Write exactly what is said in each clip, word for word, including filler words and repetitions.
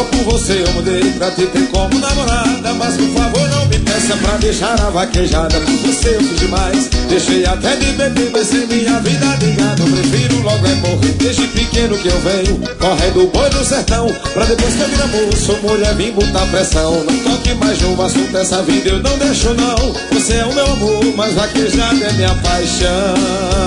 por você eu mudei pra te ter como namorada. Mas por favor não me peça pra deixar a vaquejada. Por você eu fiz demais, deixei até de beber, mas sem minha vida ligada. Eu prefiro logo é morrer, desde pequeno que eu venho correndo boi do sertão, pra depois que eu vira moço, mulher, vim botar pressão. Não toque mais no assunto, essa vida eu não deixo não. Você é o meu amor, mas vaquejada é minha paixão.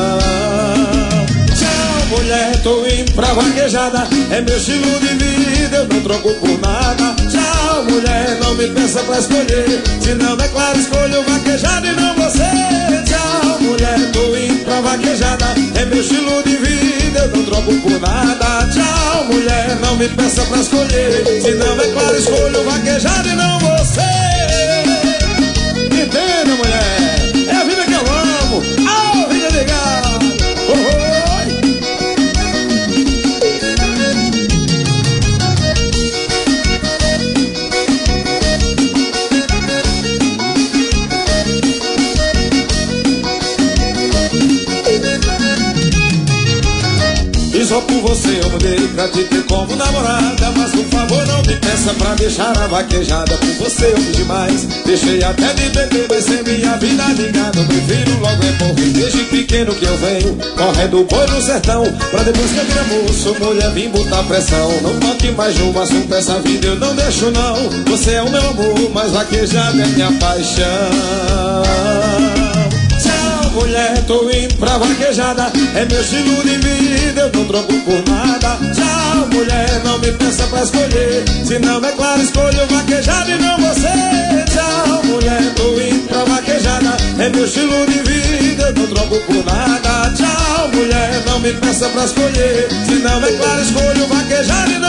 Tchau mulher, tô indo pra vaquejada, é meu estilo de vida, eu não troco por nada. Tchau mulher, não me peça pra escolher, se não é claro escolho vaquejada e não você. Tchau mulher, tô indo pra vaquejada, é meu estilo de vida, eu não troco por nada. Tchau mulher, não me peça pra escolher, se não é claro escolho vaquejada e não você. Entenda mulher, é a vida que eu amo, a vida legal. Oh, oh. E só por você eu mudei pra te ter como namorada. Mas por favor não me peça pra deixar a vaquejada. Por você eu fiz demais, deixei até de beber, mas sem minha vida ligada. Eu prefiro logo é morrer, desde pequeno que eu venho correndo boi no sertão, pra depois que eu vira moço, mulher, vim botar pressão. Não toque mais no assunto, essa vida eu não deixo não. Você é o meu amor, mas vaquejada é minha paixão. Mulher, tô indo pra vaquejada, é meu estilo de vida, eu não troco por nada. Tchau, mulher, não me peça pra escolher, se não é claro escolho vaquejada e não você. Tchau, mulher, tô indo pra vaquejada, é meu estilo de vida, eu não troco por nada. Tchau, mulher, não me peça pra escolher, se não é claro escolho vaquejada e não